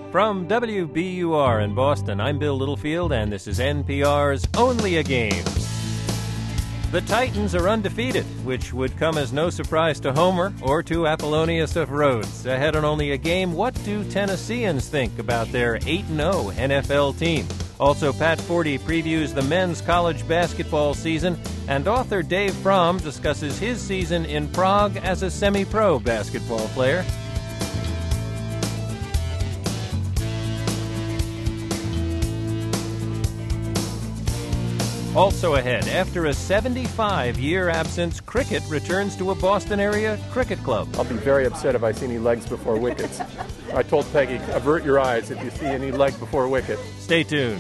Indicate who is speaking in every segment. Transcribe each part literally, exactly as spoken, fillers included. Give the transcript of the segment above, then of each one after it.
Speaker 1: From W B U R in Boston, I'm Bill Littlefield, and this is N P R's Only a Game. The Titans are undefeated, which would come as no surprise to Homer or to Apollonius of Rhodes. Ahead on Only a Game, what do Tennesseans think about their eight and oh N F L team? Also, Pat Forty previews the men's college basketball season, and author Dave Fromm discusses his season in Prague as a semi-pro basketball player. Also ahead, after a seventy-five-year absence, cricket returns to a Boston-area cricket club.
Speaker 2: I'll be very upset if I see any legs before wickets. I told Peggy, avert your eyes if you see any leg before wicket.
Speaker 1: Stay tuned.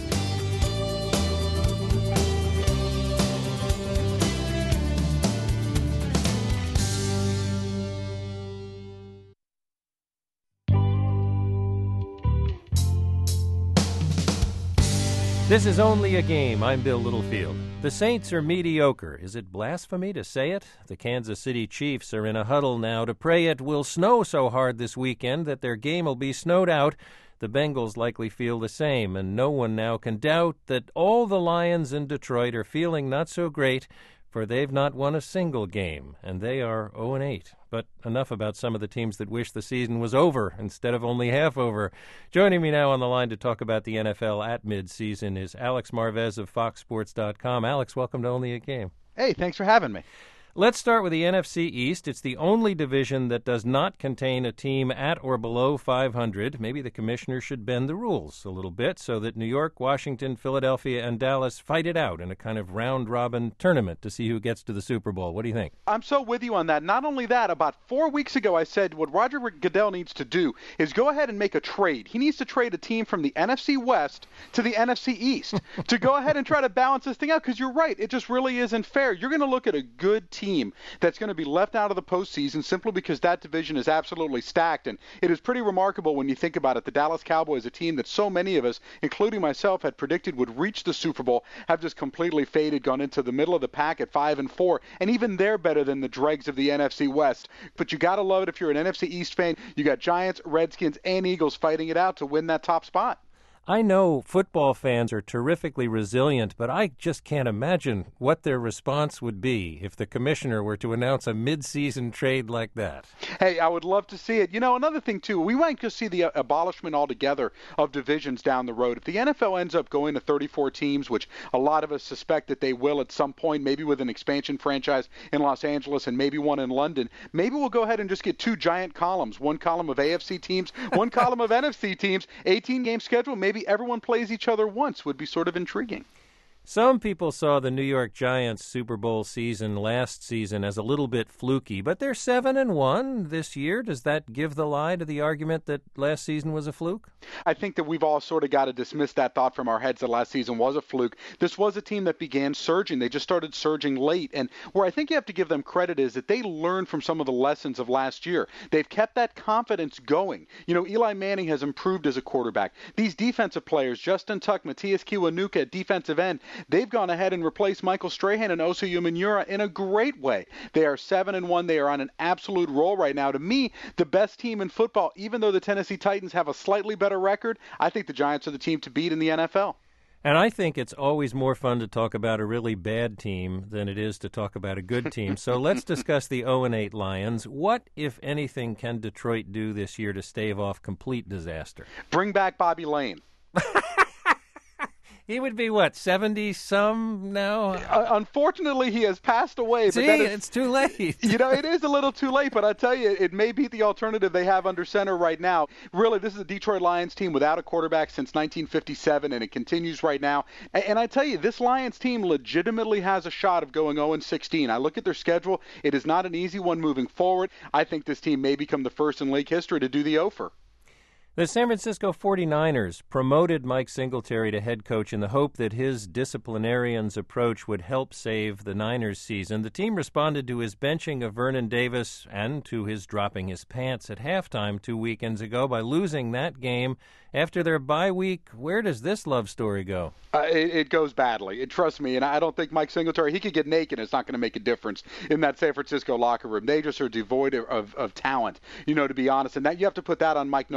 Speaker 1: This is Only a Game. I'm Bill Littlefield. The Saints are mediocre. Is it blasphemy to say it? The Kansas City Chiefs are in a huddle now to pray it will snow so hard this weekend that their game will be snowed out. The Bengals likely feel the same, and no one now can doubt that all the Lions in Detroit are feeling not so great, for they've not won a single game, and they are oh and eight. But enough about some of the teams that wish the season was over instead of only half over. Joining me now on the line to talk about the N F L at midseason is Alex Marvez of Fox Sports dot com. Alex, welcome to Only a Game.
Speaker 3: Hey, thanks for having me.
Speaker 1: Let's start with the N F C East. It's the only division that does not contain a team at or below five hundred. Maybe the commissioner should bend the rules a little bit so that New York, Washington, Philadelphia, and Dallas fight it out in a kind of round-robin tournament to see who gets to the Super Bowl. What do you think?
Speaker 3: I'm so with you on that. Not only that, about four weeks ago I said what Roger Goodell needs to do is go ahead and make a trade. He needs to trade a team from the N F C West to the N F C East to go ahead and try to balance this thing out, because you're right. It just really isn't fair. You're going to look at a good team team that's going to be left out of the postseason simply because that division is absolutely stacked. And it is pretty remarkable when you think about it. The Dallas Cowboys, a team that so many of us, including myself, had predicted would reach the Super Bowl, have just completely faded, gone into the middle of the pack at five and four, and even they're better than the dregs of the N F C West. But you got to love it if you're an N F C East fan. You got Giants, Redskins, and Eagles fighting it out to win that top spot.
Speaker 1: I know football fans are terrifically resilient, but I just can't imagine what their response would be if the commissioner were to announce a mid-season trade like that.
Speaker 3: Hey, I would love to see it. You know, another thing, too, we might just see the abolishment altogether of divisions down the road. If the N F L ends up going to thirty-four teams, which a lot of us suspect that they will at some point, maybe with an expansion franchise in Los Angeles and maybe one in London, maybe we'll go ahead and just get two giant columns, one column of A F C teams, one column of N F C teams, eighteen-game schedule, maybe Maybe everyone plays each other once would be sort of intriguing.
Speaker 1: Some people saw the New York Giants Super Bowl season last season as a little bit fluky, but they're seven and one this year. Does that give the lie to the argument that last season was a fluke?
Speaker 3: I think that we've all sort of got to dismiss that thought from our heads that last season was a fluke. This was a team that began surging. They just started surging late. And where I think you have to give them credit is that they learned from some of the lessons of last year. They've kept that confidence going. You know, Eli Manning has improved as a quarterback. These defensive players, Justin Tuck, Matthias Kiwanuka at defensive end, they've gone ahead and replaced Michael Strahan and Osa Umenyiora in a great way. They are seven and one. They are on an absolute roll right now. To me, the best team in football, even though the Tennessee Titans have a slightly better record, I think the Giants are the team to beat in the N F L.
Speaker 1: And I think it's always more fun to talk about a really bad team than it is to talk about a good team. So let's discuss the oh and eight Lions. What, if anything, can Detroit do this year to stave off complete disaster?
Speaker 3: Bring back Bobby Lane.
Speaker 1: He would be, what, seventy-some now?
Speaker 3: Uh, unfortunately, he has passed away.
Speaker 1: See,
Speaker 3: but is,
Speaker 1: it's too late.
Speaker 3: You know, it is a little too late, but I tell you, it may beat the alternative they have under center right now. Really, this is a Detroit Lions team without a quarterback since nineteen fifty-seven, and it continues right now. And, and I tell you, this Lions team legitimately has a shot of going oh and sixteen. I look at their schedule. It is not an easy one moving forward. I think this team may become the first in league history to do the O-fer.
Speaker 1: The San Francisco forty-niners promoted Mike Singletary to head coach in the hope that his disciplinarian's approach would help save the Niners' season. The team responded to his benching of Vernon Davis and to his dropping his pants at halftime two weekends ago by losing that game after their bye week. Where does this love story go?
Speaker 3: Uh, it, it goes badly. It, trust me, and I don't think Mike Singletary, he could get naked. It's not going to make a difference in that San Francisco locker room. They just are devoid of, of, of talent, you know, to be honest. And that you have to put that on Mike Nolan, the former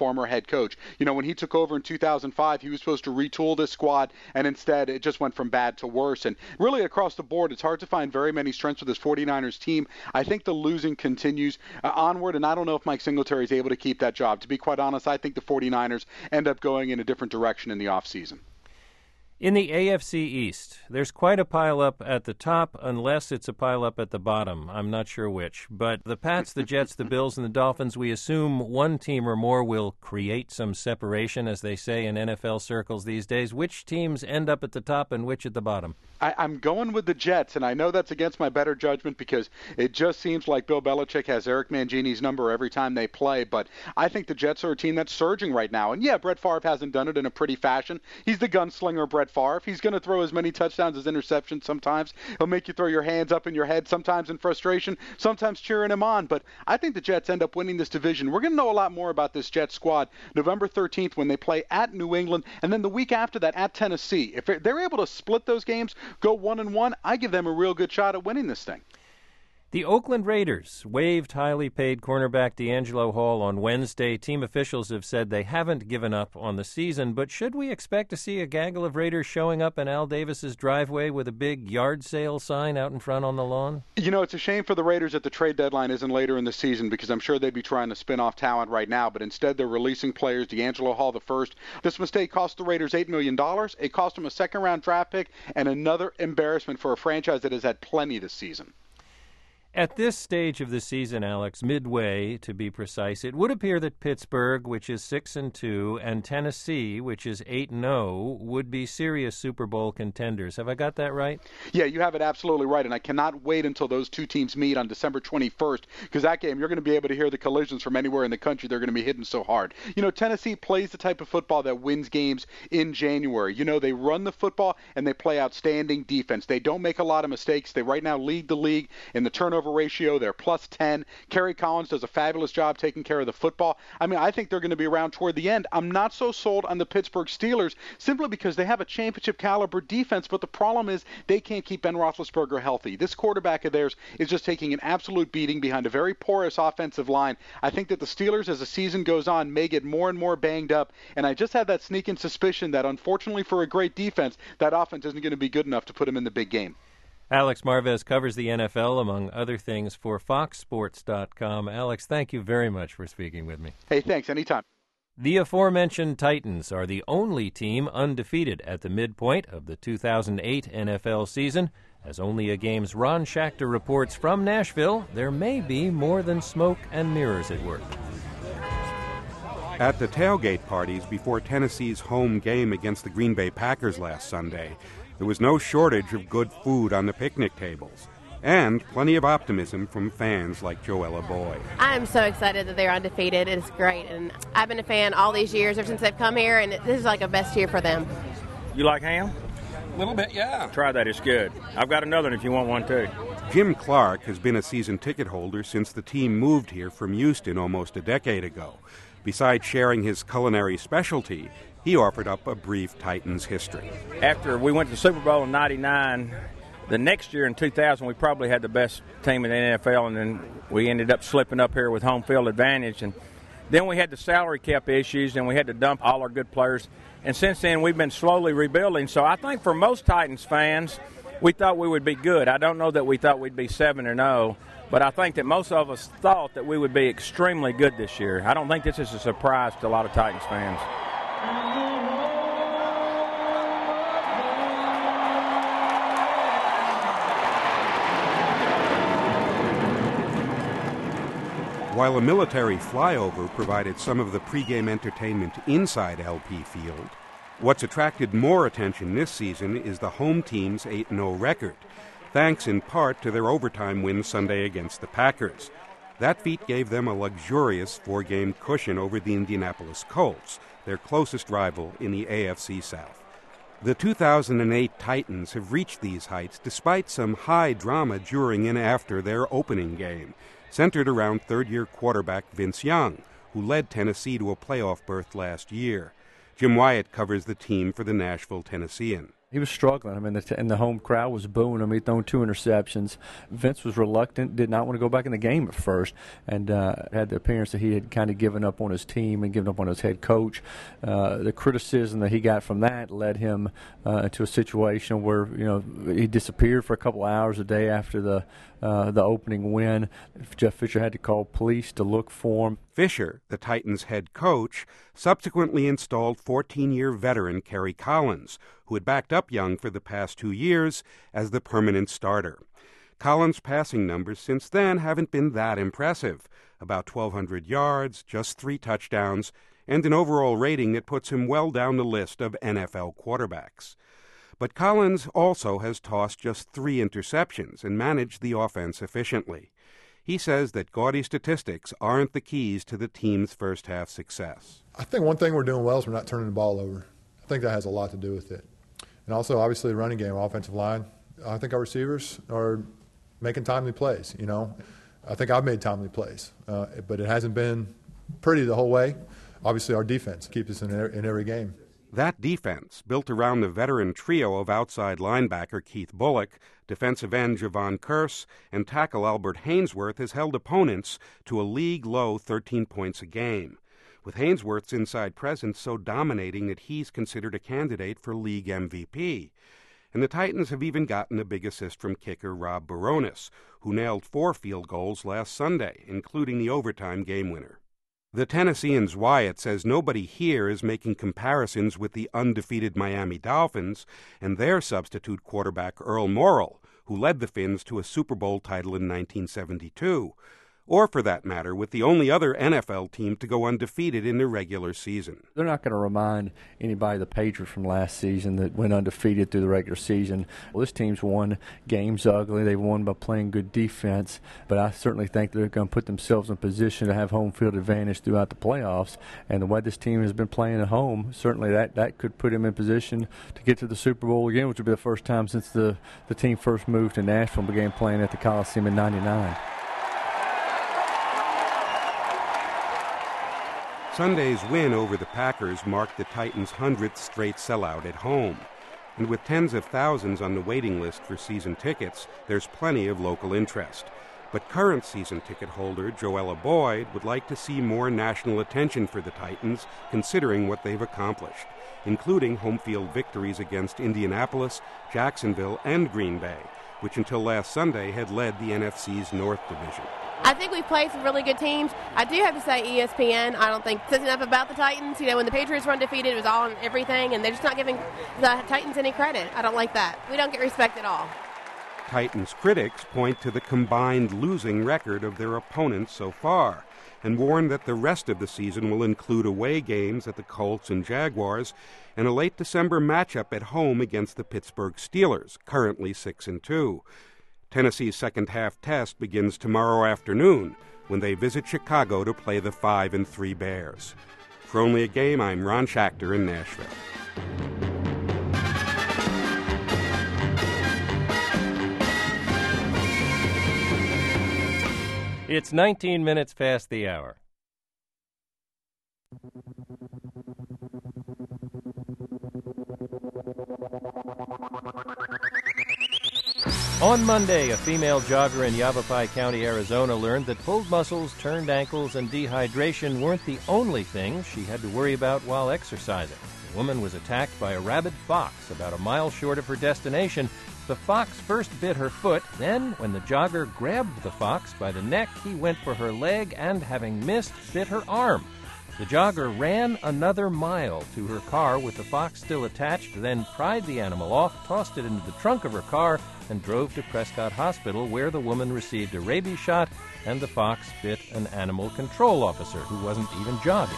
Speaker 3: former head coach. You know, when he took over in two thousand five, he was supposed to retool this squad, and instead it just went from bad to worse. And really across the board, it's hard to find very many strengths with this 49ers team. I think the losing continues uh, onward, and I don't know if Mike Singletary is able to keep that job. To be quite honest, I think the 49ers end up going in a different direction in the offseason.
Speaker 1: In the A F C East, there's quite a pile-up at the top, unless it's a pile-up at the bottom. I'm not sure which. But the Pats, the Jets, the Bills, and the Dolphins, we assume one team or more will create some separation, as they say in N F L circles these days. Which teams end up at the top and which at the bottom?
Speaker 3: I, I'm going with the Jets, and I know that's against my better judgment because it just seems like Bill Belichick has Eric Mangini's number every time they play. But I think the Jets are a team that's surging right now. And, yeah, Brett Favre hasn't done it in a pretty fashion. He's the gunslinger, Brett Favre. He's going to throw as many touchdowns as interceptions sometimes. He'll make you throw your hands up in your head, sometimes in frustration, sometimes cheering him on. But I think the Jets end up winning this division. We're going to know a lot more about this Jets squad November thirteenth when they play at New England, and then the week after that at Tennessee. If they're able to split those games, go one and one, I give them a real good shot at winning this thing.
Speaker 1: The Oakland Raiders waived highly paid cornerback D'Angelo Hall on Wednesday. Team officials have said they haven't given up on the season, but should we expect to see a gaggle of Raiders showing up in Al Davis's driveway with a big yard sale sign out in front on the lawn?
Speaker 3: You know, it's a shame for the Raiders that the trade deadline isn't later in the season because I'm sure they'd be trying to spin off talent right now, but instead they're releasing players, D'Angelo Hall the first. This mistake cost the Raiders eight million dollars. It cost them a second-round draft pick and another embarrassment for a franchise that has had plenty this season.
Speaker 1: At this stage of the season, Alex, midway to be precise, it would appear that Pittsburgh, which is six and two, and Tennessee, which is eight and zero, would be serious Super Bowl contenders. Have I got that right?
Speaker 3: Yeah, you have it absolutely right, and I cannot wait until those two teams meet on December twenty-first, because that game you're going to be able to hear the collisions from anywhere in the country. They're going to be hitting so hard. You know, Tennessee plays the type of football that wins games in January. You know, they run the football and they play outstanding defense. They don't make a lot of mistakes. They right now lead the league in the turnover ratio. They're plus ten. Kerry Collins does a fabulous job taking care of the football. I mean, I think they're going to be around toward the end. I'm not so sold on the Pittsburgh Steelers simply because they have a championship caliber defense, but the problem is they can't keep Ben Roethlisberger healthy. This quarterback of theirs is just taking an absolute beating behind a very porous offensive line. I think that the Steelers, as the season goes on, may get more and more banged up, and I just have that sneaking suspicion that unfortunately for a great defense, that offense isn't going to be good enough to put them in the big game.
Speaker 1: Alex Marvez covers the N F L, among other things, for fox sports dot com. Alex, thank you very much for speaking with me.
Speaker 3: Hey, thanks. Anytime.
Speaker 1: The aforementioned Titans are the only team undefeated at the midpoint of the two thousand eight N F L season. As Only a Game's Ron Schachter reports from Nashville, there may be more than smoke and mirrors at work.
Speaker 4: At the tailgate parties before Tennessee's home game against the Green Bay Packers last Sunday, there was no shortage of good food on the picnic tables, and plenty of optimism from fans like Joella Boyd.
Speaker 5: I am so excited that they're undefeated. It's great, and I've been a fan all these years ever since they've come here, and this is like a best year for them.
Speaker 6: You like ham?
Speaker 7: A little bit, yeah.
Speaker 6: Try that, it's good. I've got another one if you want one too.
Speaker 4: Jim Clark has been a season ticket holder since the team moved here from Houston almost a decade ago. Besides sharing his culinary specialty, he offered up a brief Titans history.
Speaker 6: After we went to the Super Bowl in ninety-nine, the next year in two thousand, we probably had the best team in the N F L, and then we ended up slipping up here with home field advantage. And then we had the salary cap issues, and we had to dump all our good players. And since then, we've been slowly rebuilding. So I think for most Titans fans, we thought we would be good. I don't know that we thought we'd be seven or no, but I think that most of us thought that we would be extremely good this year. I don't think this is a surprise to a lot of Titans fans.
Speaker 4: While a military flyover provided some of the pregame entertainment inside L P Field, what's attracted more attention this season is the home team's eight and oh record, thanks in part to their overtime win Sunday against the Packers. That feat gave them a luxurious four-game cushion over the Indianapolis Colts, their closest rival in the A F C South. The two thousand eight Titans have reached these heights despite some high drama during and after their opening game, centered around third-year quarterback Vince Young, who led Tennessee to a playoff berth last year. Jim Wyatt covers the team for the Nashville Tennessean.
Speaker 7: He was struggling. I mean, the t- and the home crowd was booing him. He'd thrown two interceptions. Vince was reluctant, did not want to go back in the game at first, and uh, had the appearance that he had kind of given up on his team and given up on his head coach. Uh, the criticism that he got from that led him uh, into a situation where, you know, he disappeared for a couple hours a day after the uh, the opening win. Jeff Fisher had to call police to look for him.
Speaker 4: Fisher, the Titans' head coach, subsequently installed fourteen-year veteran Kerry Collins, who had backed up Young for the past two years as the permanent starter. Collins' passing numbers since then haven't been that impressive, about twelve hundred yards, just three touchdowns, and an overall rating that puts him well down the list of N F L quarterbacks. But Collins also has tossed just three interceptions and managed the offense efficiently. He says that gaudy statistics aren't the keys to the team's first-half success.
Speaker 8: I think one thing we're doing well is we're not turning the ball over. I think that has a lot to do with it. And also, obviously, the running game, offensive line. I think our receivers are making timely plays, you know. I think I've made timely plays, uh, but it hasn't been pretty the whole way. Obviously, our defense keeps us in, in every game.
Speaker 4: That defense, built around the veteran trio of outside linebacker Keith Bullock, defensive end Javon Curse, and tackle Albert Hainsworth, has held opponents to a league-low thirteen points a game, with Hainsworth's inside presence so dominating that he's considered a candidate for league M V P. And the Titans have even gotten a big assist from kicker Rob Baronis, who nailed four field goals last Sunday, including the overtime game winner. The Tennessean's Wyatt says nobody here is making comparisons with the undefeated Miami Dolphins and their substitute quarterback Earl Morrall, who led the Fins to a Super Bowl title in nineteen seventy-two, or for that matter, with the only other N F L team to go undefeated in the regular season.
Speaker 7: They're not going to remind anybody of the Patriots from last season that went undefeated through the regular season. Well, this team's won games ugly. They've won by playing good defense, but I certainly think they're going to put themselves in position to have home field advantage throughout the playoffs. And the way this team has been playing at home, certainly that, that could put them in position to get to the Super Bowl again, which would be the first time since the, the team first moved to Nashville and began playing at the Coliseum in ninety-nine.
Speaker 4: Sunday's win over the Packers marked the Titans' hundredth straight sellout at home. And with tens of thousands on the waiting list for season tickets, there's plenty of local interest. But current season ticket holder Joella Boyd would like to see more national attention for the Titans, considering what they've accomplished, including home field victories against Indianapolis, Jacksonville, and Green Bay, which until last Sunday had led the N F C's North Division.
Speaker 5: I think we've played some really good teams. I do have to say E S P N, I don't think says enough about the Titans. You know, when the Patriots were undefeated, it was all on everything, and they're just not giving the Titans any credit. I don't like that. We don't get respect at all.
Speaker 4: Titans critics point to the combined losing record of their opponents so far and warn that the rest of the season will include away games at the Colts and Jaguars and a late December matchup at home against the Pittsburgh Steelers, currently six and two. Tennessee's second-half test begins tomorrow afternoon when they visit Chicago to play the five and three Bears. For Only a Game, I'm Ron Schachter in Nashville.
Speaker 1: It's nineteen minutes past the hour. On Monday, a female jogger in Yavapai County, Arizona, learned that pulled muscles, turned ankles, and dehydration weren't the only things she had to worry about while exercising. The woman was attacked by a rabid fox about a mile short of her destination. The fox first bit her foot, then, when the jogger grabbed the fox by the neck, he went for her leg and, having missed, bit her arm. The jogger ran another mile to her car with the fox still attached, then pried the animal off, tossed it into the trunk of her car, and drove to Prescott Hospital, where the woman received a rabies shot and the fox bit an animal control officer who wasn't even jogging.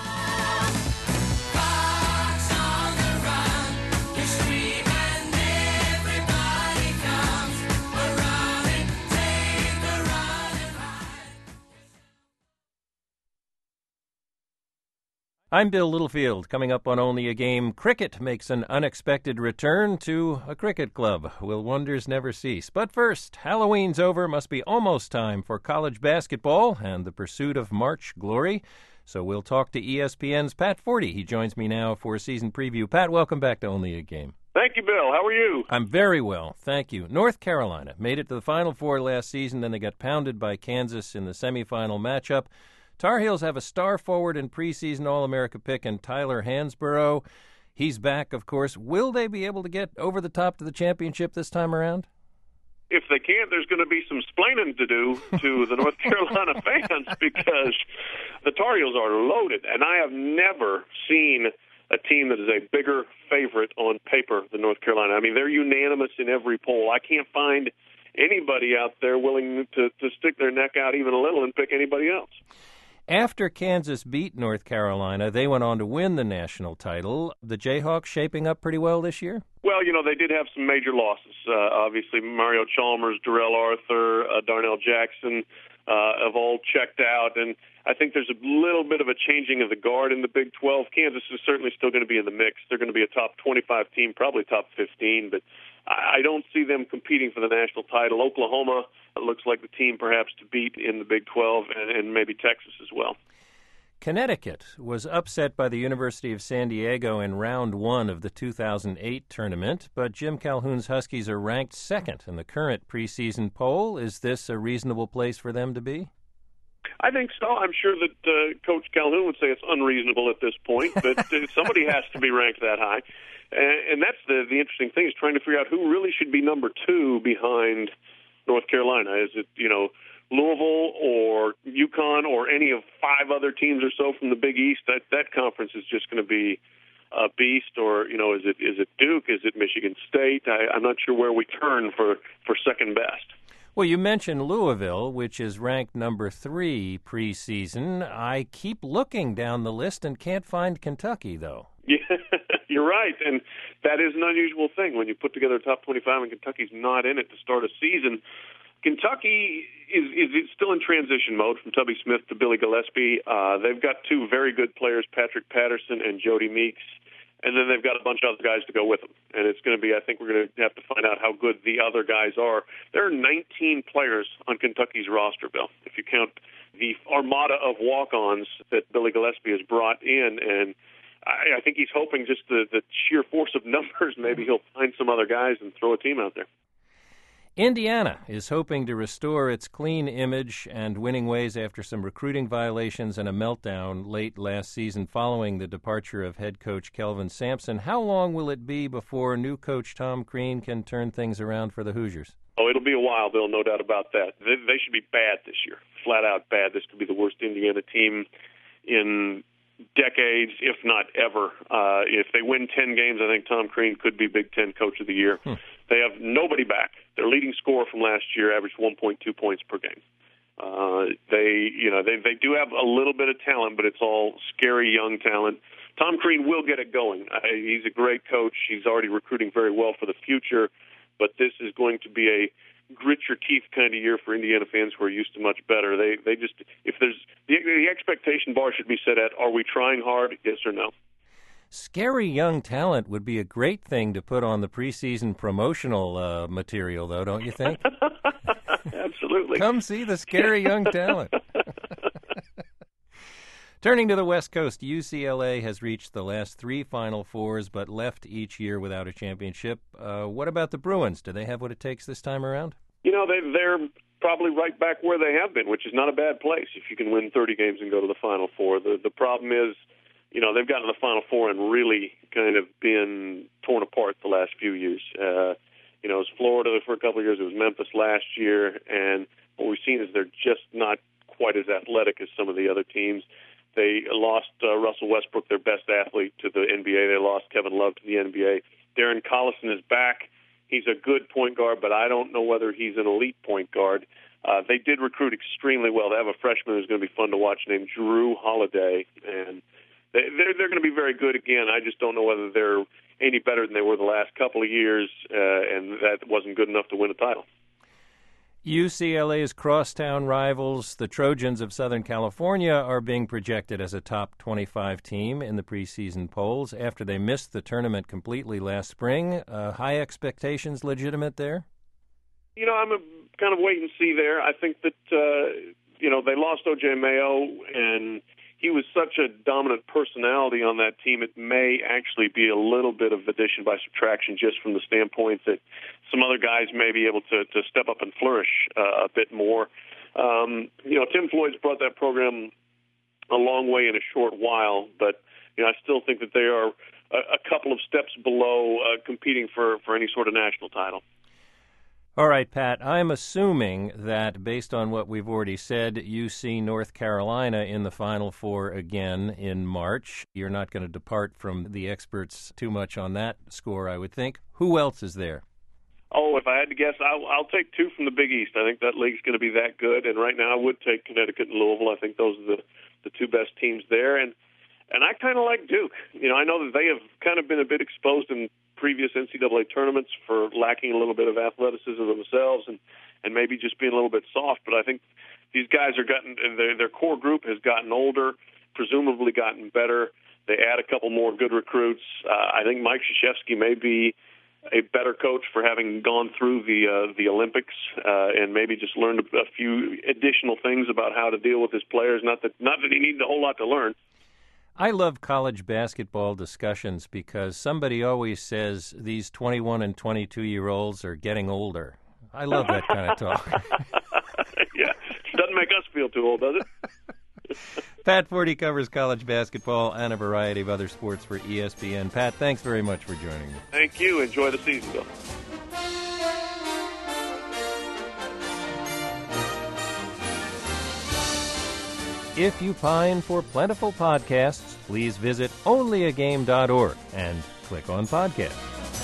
Speaker 1: I'm Bill Littlefield. Coming up on Only a Game, cricket makes an unexpected return to a cricket club. Will wonders never cease? But first, Halloween's over. Must be almost time for college basketball and the pursuit of March glory. So we'll talk to E S P N's Pat Forty. He joins me now for a season preview. Pat, welcome back to Only a Game.
Speaker 9: Thank you, Bill. How are you?
Speaker 1: I'm very well, thank you. North Carolina made it to the Final Four last season, then they got pounded by Kansas in the semifinal matchup. Tar Heels have a star forward and preseason All-America pick in Tyler Hansborough. He's back, of course. Will they be able to get over the top to the championship this time around?
Speaker 9: If they can't, there's going to be some splaining to do to the North Carolina fans because the Tar Heels are loaded, and I have never seen a team that is a bigger favorite on paper than North Carolina. I mean, they're unanimous in every poll. I can't find anybody out there willing to, to stick their neck out even a little and pick anybody else.
Speaker 1: After Kansas beat North Carolina, they went on to win the national title. The Jayhawks shaping up pretty well this year?
Speaker 9: Well, you know, they did have some major losses. Uh, obviously, Mario Chalmers, Darrell Arthur, uh, Darnell Jackson uh, have all checked out, and I think there's a little bit of a changing of the guard in the Big twelve. Kansas is certainly still going to be in the mix. They're going to be a top twenty-five team, probably top fifteen, but I don't see them competing for the national title. Oklahoma looks like the team perhaps to beat in the Big twelve, and, and maybe Texas as well.
Speaker 1: Connecticut was upset by the University of San Diego in round one of the two thousand eight tournament, but Jim Calhoun's Huskies are ranked second in the current preseason poll. Is this a reasonable place for them to be?
Speaker 9: I think so. I'm sure that uh, Coach Calhoun would say it's unreasonable at this point, but uh, somebody has to be ranked that high. And, and that's the, the interesting thing, is trying to figure out who really should be number two behind North Carolina. Is it, you know, Louisville or UConn or any of five other teams or so from the Big East? That that conference is just going to be a beast. Or, you know, is it is it Duke? Is it Michigan State? I, I'm not sure where we turn for, for second best.
Speaker 1: Well, you mentioned Louisville, which is ranked number three preseason. I keep looking down the list and can't find Kentucky, though.
Speaker 9: Yeah, you're right, and that is an unusual thing when you put together a top twenty-five and Kentucky's not in it to start a season. Kentucky is, is still in transition mode from Tubby Smith to Billy Gillispie. Uh, they've got two very good players, Patrick Patterson and Jody Meeks, and then they've got a bunch of other guys to go with them. And it's going to be, I think we're going to have to find out how good the other guys are. There are nineteen players on Kentucky's roster, Bill, if you count the armada of walk-ons that Billy Gillispie has brought in. And I, I think he's hoping just the, the sheer force of numbers, maybe he'll find some other guys and throw a team out there.
Speaker 1: Indiana is hoping to restore its clean image and winning ways after some recruiting violations and a meltdown late last season following the departure of head coach Kelvin Sampson. How long will it be before new coach Tom Crean can turn things around for the Hoosiers?
Speaker 9: Oh, it'll be a while, Bill, no doubt about that. They, they should be bad this year, flat out bad. This could be the worst Indiana team in decades, if not ever. Uh, if they win ten games, I think Tom Crean could be Big Ten Coach of the Year. Hmm. They have nobody back. Their leading scorer from last year averaged one point two points per game. Uh, they, you know, they they do have a little bit of talent, but it's all scary young talent. Tom Crean will get it going. Uh, he's a great coach. He's already recruiting very well for the future, but this is going to be a grit your teeth kind of year for Indiana fans who are used to much better. They they just, if there's, the, the expectation bar should be set at, are we trying hard, yes or no?
Speaker 1: Scary young talent would be a great thing to put on the preseason promotional uh, material, though, don't you think?
Speaker 9: Absolutely.
Speaker 1: Come see the scary young talent. Turning to the West Coast, U C L A has reached the last three Final Fours, but left each year without a championship. Uh, what about the Bruins? Do they have what it takes this time around?
Speaker 9: You know, they, they're probably right back where they have been, which is not a bad place if you can win thirty games and go to the Final Four. The, the problem is, you know, they've gotten to the Final Four and really kind of been torn apart the last few years. Uh, you know, it was Florida for a couple of years. It was Memphis last year. And what we've seen is they're just not quite as athletic as some of the other teams. They lost uh, Russell Westbrook, their best athlete, to the N B A. They lost Kevin Love to the N B A. Darren Collison is back. He's a good point guard, but I don't know whether he's an elite point guard. Uh, they did recruit extremely well. They have a freshman who's going to be fun to watch named Drew Holiday, and they, they're, they're going to be very good again. I just don't know whether they're any better than they were the last couple of years, uh, and that wasn't good enough to win a title.
Speaker 1: U C L A's crosstown rivals, the Trojans of Southern California, are being projected as a top twenty-five team in the preseason polls after they missed the tournament completely last spring. Uh, high expectations legitimate there?
Speaker 9: You know, I'm a kind of wait and see there. I think that, uh, you know, they lost O J Mayo, and he was such a dominant personality on that team, it may actually be a little bit of addition by subtraction, just from the standpoint that some other guys may be able to, to step up and flourish uh, a bit more. Um, you know, Tim Floyd's brought that program a long way in a short while, but you know, I still think that they are a, a couple of steps below uh, competing for, for any sort of national title.
Speaker 1: All right, Pat, I'm assuming that based on what we've already said, you see North Carolina in the Final Four again in March. You're not going to depart from the experts too much on that score, I would think. Who else is there?
Speaker 9: Oh, if I had to guess, I'll, I'll take two from the Big East. I think that league's going to be that good, and right now I would take Connecticut and Louisville. I think those are the, the two best teams there, and and I kind of like Duke. You know, I know that they have kind of been a bit exposed in previous N C double A tournaments for lacking a little bit of athleticism themselves and, and maybe just being a little bit soft. But I think these guys are gotten, their, their core group has gotten older, presumably gotten better. They add a couple more good recruits. Uh, I think Mike Krzyzewski may be a better coach for having gone through the uh, the Olympics uh, and maybe just learned a, a few additional things about how to deal with his players. Not that not that he needs a whole lot to learn.
Speaker 1: I love college basketball discussions because somebody always says these twenty-one and twenty-two-year-olds are getting older. I love that kind of talk.
Speaker 9: Yeah, doesn't make us feel too old, does it?
Speaker 1: Pat Forty covers college basketball and a variety of other sports for E S P N. Pat, thanks very much for joining me.
Speaker 9: Thank you. Enjoy the season, Bill.
Speaker 1: If you pine for plentiful podcasts, please visit only a game dot org and click on podcast.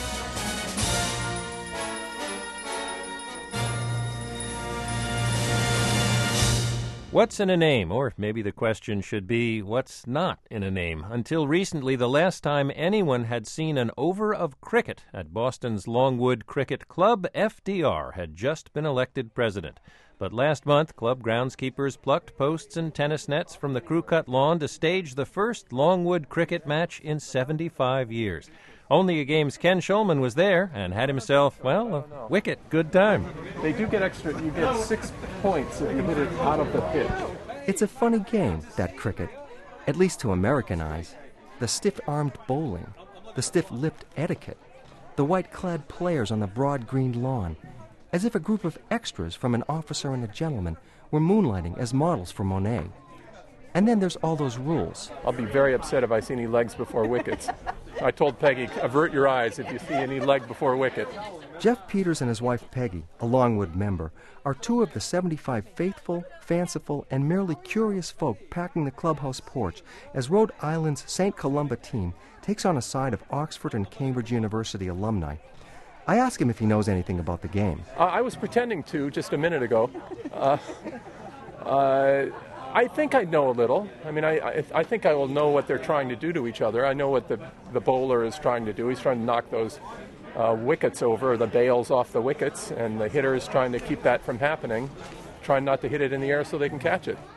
Speaker 1: What's in a name? Or maybe the question should be, what's not in a name? Until recently, the last time anyone had seen an over of cricket at Boston's Longwood Cricket Club, F D R had just been elected president. But last month, club groundskeepers plucked posts and tennis nets from the crew-cut lawn to stage the first Longwood cricket match in seventy-five years. Only a Game's Ken Shulman was there and had himself, well, a wicket good time.
Speaker 2: They do get extra. You get six points if you hit it out of the pitch.
Speaker 10: It's a funny game, that cricket, at least to American eyes. The stiff-armed bowling, the stiff-lipped etiquette, the white-clad players on the broad green lawn, as if a group of extras from An Officer and a Gentleman were moonlighting as models for Monet. And then there's all those rules.
Speaker 2: I'll be very upset if I see any legs before wickets. I told Peggy, avert your eyes if you see any leg before wicket.
Speaker 10: Jeff Peters and his wife Peggy, a Longwood member, are two of the seventy-five faithful, fanciful, and merely curious folk packing the clubhouse porch as Rhode Island's Saint Columba team takes on a side of Oxford and Cambridge University alumni. I ask him if he knows anything about the game.
Speaker 2: Uh, I was pretending to just a minute ago. Uh, uh, I think I know a little. I mean, I, I I think I will know what they're trying to do to each other. I know what the, the bowler is trying to do. He's trying to knock those uh, wickets over, the bails off the wickets, and the hitter is trying to keep that from happening, trying not to hit it in the air so they can catch it.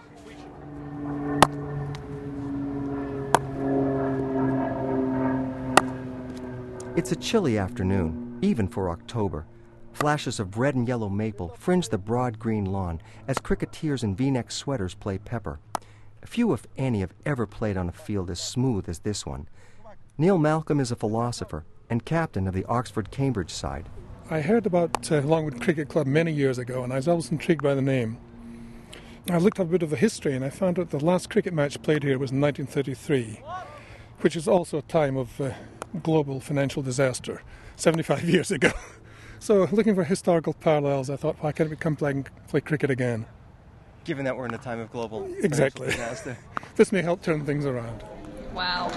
Speaker 10: It's a chilly afternoon, even for October. Flashes of red and yellow maple fringe the broad green lawn as cricketers in V-neck sweaters play pepper. Few, if any, have ever played on a field as smooth as this one. Neil Malcolm is a philosopher and captain of the Oxford-Cambridge side.
Speaker 11: I heard about uh, Longwood Cricket Club many years ago, and I was always intrigued by the name. I looked up a bit of the history, and I found out the last cricket match played here was in nineteen thirty-three, which is also a time of uh, global financial disaster, seventy-five years ago. So, looking for historical parallels, I thought, why can't we come play, play cricket again?
Speaker 12: Given that we're in a time of global
Speaker 11: exactly
Speaker 12: disaster.
Speaker 11: This may help turn things around.
Speaker 13: Wow.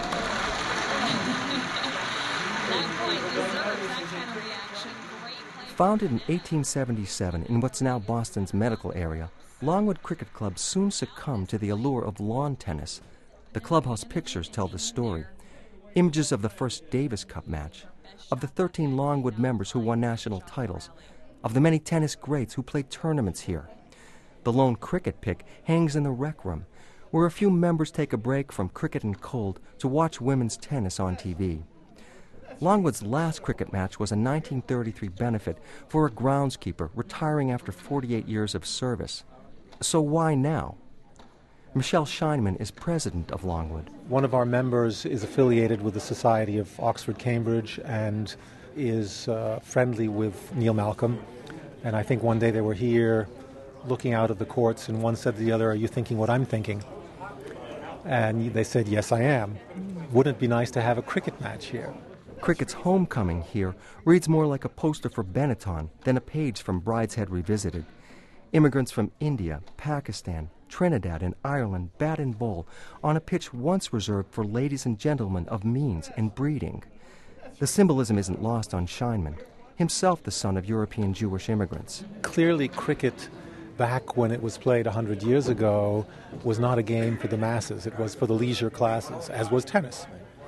Speaker 13: That point deserves that kind of reaction.
Speaker 10: Founded in eighteen seventy-seven in what's now Boston's medical area, Longwood Cricket Club soon succumbed to the allure of lawn tennis. The clubhouse pictures tell the story. Images of the first Davis Cup match, of the thirteen Longwood members who won national titles, of the many tennis greats who played tournaments here. The lone cricket pic hangs in the rec room, where a few members take a break from cricket and cold to watch women's tennis on T V. Longwood's last cricket match was a nineteen thirty-three benefit for a groundskeeper retiring after forty-eight years of service. So why now? Michelle Scheinman is president of Longwood.
Speaker 14: One of our members is affiliated with the Society of Oxford-Cambridge and is uh, friendly with Neil Malcolm. And I think one day they were here looking out at the courts, and one said to the other, "Are you thinking what I'm thinking?" And they said, "Yes, I am. Wouldn't it be nice to have a cricket match here?"
Speaker 10: Cricket's homecoming here reads more like a poster for Benetton than a page from Brideshead Revisited. Immigrants from India, Pakistan, Trinidad, and Ireland bat and bowl on a pitch once reserved for ladies and gentlemen of means and breeding. The symbolism isn't lost on Scheinman, himself the son of European Jewish immigrants.
Speaker 14: Clearly, cricket, back when it was played one hundred years ago, was not a game for the masses. It was for the leisure classes, as was tennis.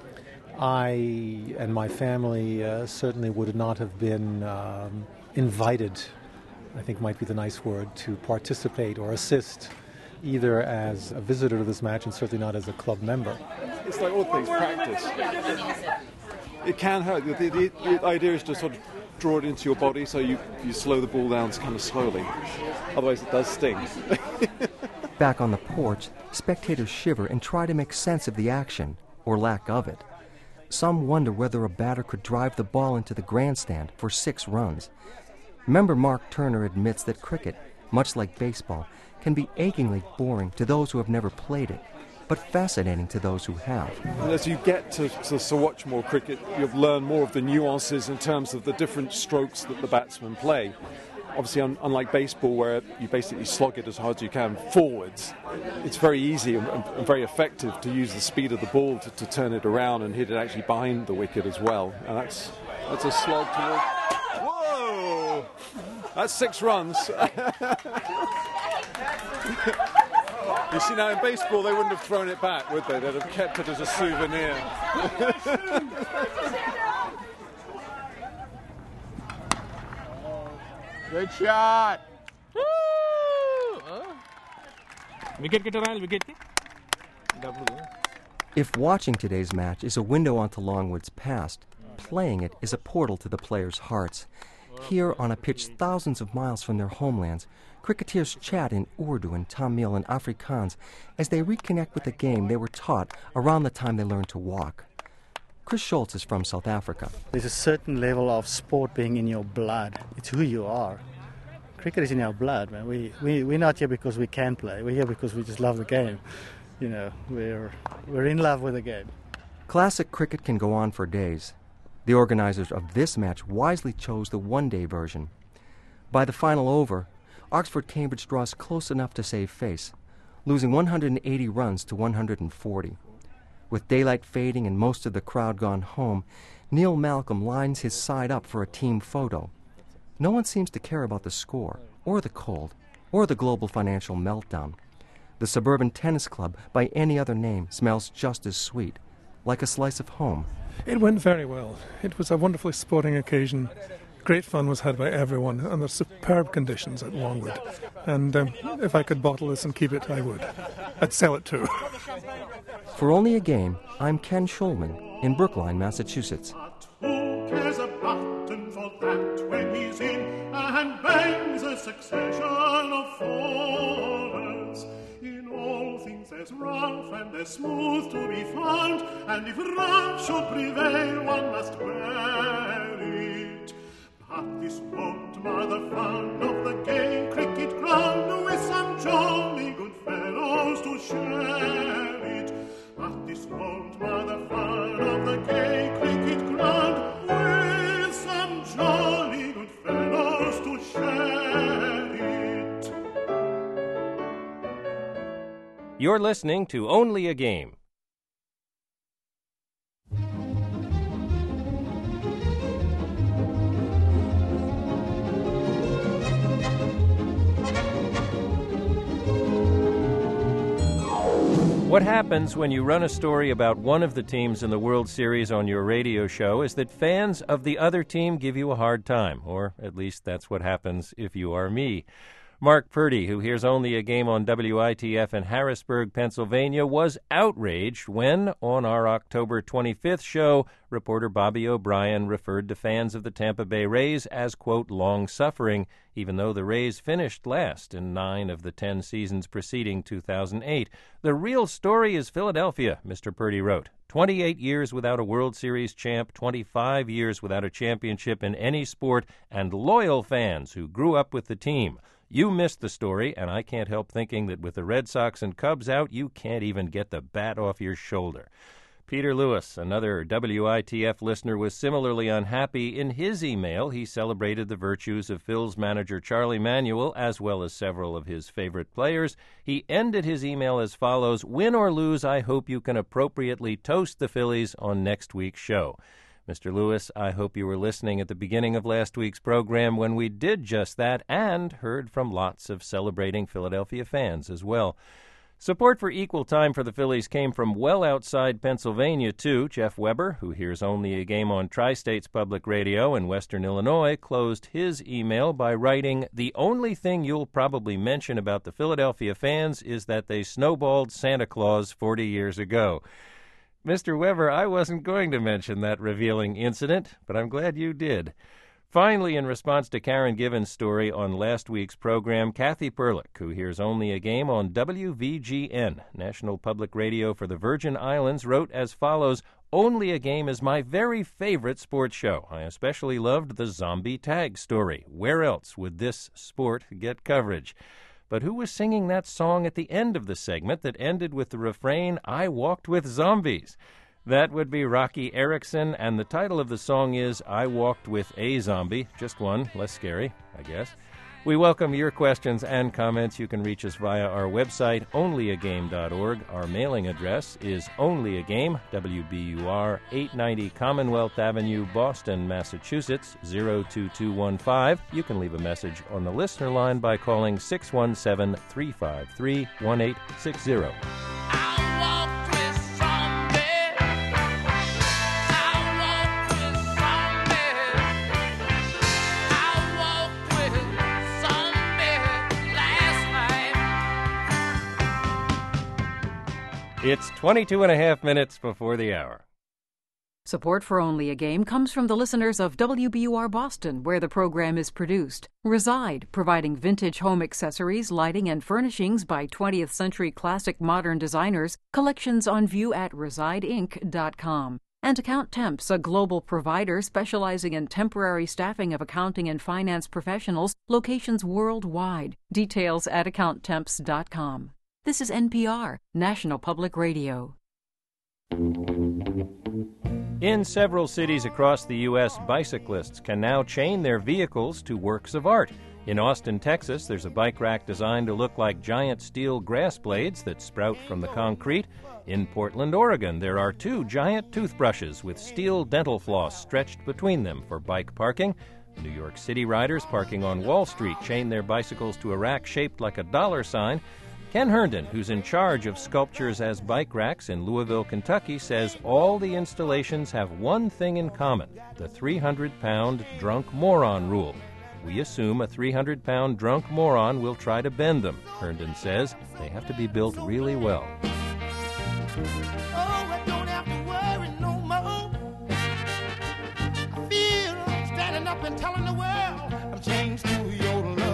Speaker 14: I and my family uh, certainly would not have been um, invited, I think might be the nice word, to participate or assist either as a visitor to this match and certainly not as a club member.
Speaker 15: It's like all things, practice. It can hurt. The, the, the idea is to sort of draw it into your body so you, you slow the ball down kind of slowly. Otherwise it does sting.
Speaker 10: Back on the porch, spectators shiver and try to make sense of the action, or lack of it. Some wonder whether a batter could drive the ball into the grandstand for six runs. Member Mark Turner admits that cricket, much like baseball, can be achingly boring to those who have never played it, but fascinating to those who have.
Speaker 15: And as you get to, to, to watch more cricket, you'll learn more of the nuances in terms of the different strokes that the batsmen play. Obviously, un- unlike baseball, where you basically slog it as hard as you can forwards, it's very easy and, and very effective to use the speed of the ball to, to turn it around and hit it actually behind the wicket as well. And that's that's a slog toward... Whoa! That's six runs. You see, now in baseball, they wouldn't have thrown it back, would they? They'd have kept it as a souvenir.
Speaker 16: Good shot.
Speaker 17: Woo! Oh. Wicket get around, wicket.
Speaker 10: If watching today's match is a window onto Longwood's past, playing it is a portal to the players' hearts. Here, on a pitch thousands of miles from their homelands, cricketers chat in Urdu and Tamil and Afrikaans as they reconnect with the game they were taught around the time they learned to walk. Chris Schultz is from South Africa.
Speaker 18: There's a certain level of sport being in your blood. It's who you are. Cricket is in our blood, man. We, we, we're not here because we can play. We're here because we just love the game. You know, we're, we're in love with the game.
Speaker 10: Classic cricket can go on for days. The organizers of this match wisely chose the one-day version. By the final over, Oxford-Cambridge draws close enough to save face, losing one hundred eighty runs to one hundred forty. With daylight fading and most of the crowd gone home, Neil Malcolm lines his side up for a team photo. No one seems to care about the score, or the cold, or the global financial meltdown. The Suburban Tennis Club, by any other name, smells just as sweet, like a slice of home.
Speaker 11: It went very well. It was a wonderfully sporting occasion. Great fun was had by everyone under superb conditions at Longwood. And um, if I could bottle this and keep it, I would. I'd sell it too.
Speaker 10: For Only a Game, I'm Ken Schulman in Brookline, Massachusetts.
Speaker 19: Who cares a button for that when he's in and bangs a succession of fours? In all things there's rough and there's smooth to be found, and if rough should prevail, one must bear it. But this won't mar the fun of the gay cricket ground, with some jolly good fellows to share it. But this won't mar the fun of the gay cricket ground, with some jolly good fellows to share it.
Speaker 1: You're listening to Only a Game. What happens when you run a story about one of the teams in the World Series on your radio show is that fans of the other team give you a hard time, or at least that's what happens if you are me. Mark Purdy, who hears only a game on W I T F in Harrisburg, Pennsylvania, was outraged when, on our October twenty-fifth show, reporter Bobby O'Brien referred to fans of the Tampa Bay Rays as, quote, long-suffering, even though the Rays finished last in nine of the ten seasons preceding two thousand eight. The real story is Philadelphia, Mister Purdy wrote. twenty-eight years without a World Series champ, twenty-five years without a championship in any sport, and loyal fans who grew up with the team. You missed the story, and I can't help thinking that with the Red Sox and Cubs out, you can't even get the bat off your shoulder. Peter Lewis, another W I T F listener, was similarly unhappy. In his email, he celebrated the virtues of Phil's manager Charlie Manuel, as well as several of his favorite players. He ended his email as follows: "Win or lose, I hope you can appropriately toast the Phillies on next week's show." Mister Lewis, I hope you were listening at the beginning of last week's program when we did just that and heard from lots of celebrating Philadelphia fans as well. Support for equal time for the Phillies came from well outside Pennsylvania, too. Jeff Weber, who hears only a game on Tri-States Public Radio in western Illinois, closed his email by writing, "The only thing you'll probably mention about the Philadelphia fans is that they snowballed Santa Claus forty years ago." Mister Weber, I wasn't going to mention that revealing incident, but I'm glad you did. Finally, in response to Karen Given's story on last week's program, Kathy Perlick, who hears only a game on W V G N, National Public Radio for the Virgin Islands, wrote as follows: "Only a Game is my very favorite sports show. I especially loved the zombie tag story. Where else would this sport get coverage?" But who was singing that song at the end of the segment that ended with the refrain, "I walked with zombies"? That would be Rocky Erickson, and the title of the song is I Walked with a Zombie. Just one, less scary, I guess. We welcome your questions and comments. You can reach us via our website, only a game dot org. Our mailing address is Only a Game, W B U R, eight ninety Commonwealth Avenue, Boston, Massachusetts, zero two two one five. You can leave a message on the listener line by calling six one seven, three five three, one eight six zero. It's twenty-two and a half minutes before the hour.
Speaker 16: Support for Only a Game comes from the listeners of W B U R Boston, where the program is produced. Reside, providing vintage home accessories, lighting, and furnishings by twentieth century classic modern designers. Collections on view at reside inc dot com. And Account Temps, a global provider specializing in temporary staffing of accounting and finance professionals, locations worldwide. Details at account temps dot com. This is N P R, National Public Radio.
Speaker 1: In several cities across the U S, bicyclists can now chain their vehicles to works of art. In Austin, Texas, there's a bike rack designed to look like giant steel grass blades that sprout from the concrete. In Portland, Oregon, there are two giant toothbrushes with steel dental floss stretched between them for bike parking. New York City riders parking on Wall Street chain their bicycles to a rack shaped like a dollar sign. Ken Herndon, who's in charge of sculptures as bike racks in Louisville, Kentucky, says all the installations have one thing in common, the three hundred pound drunk moron rule. We assume a three hundred pound drunk moron will try to bend them. Herndon says they have to be built really well.
Speaker 20: Oh, I don't have to worry no more. I feel like standing up and telling the world I'm changed to your love.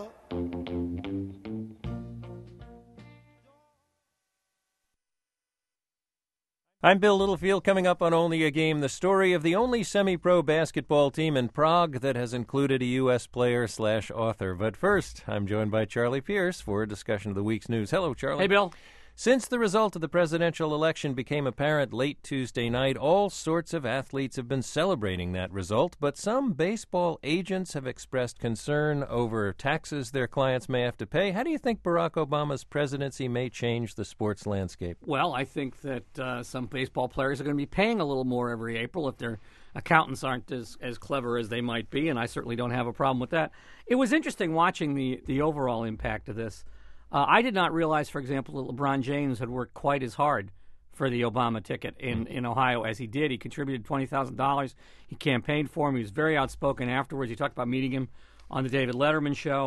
Speaker 1: I'm Bill Littlefield. Coming up on Only a Game, the story of the only semi-pro basketball team in Prague that has included a U S player slash author. But first, I'm joined by Charlie Pierce for a discussion of the week's news. Hello, Charlie.
Speaker 21: Hey, Bill.
Speaker 1: Since the result of the presidential election became apparent late Tuesday night, all sorts of athletes have been celebrating that result, but some baseball agents have expressed concern over taxes their clients may have to pay. How do you think Barack Obama's presidency may change the sports landscape?
Speaker 21: Well, I think that uh, some baseball players are going to be paying a little more every April if their accountants aren't as, as clever as they might be, and I certainly don't have a problem with that. It was interesting watching the, the overall impact of this. Uh, I did not realize, for example, that LeBron James had worked quite as hard for the Obama ticket in, in Ohio as he did. He contributed twenty thousand dollars. He campaigned for him. He was very outspoken afterwards. He talked about meeting him on the David Letterman show.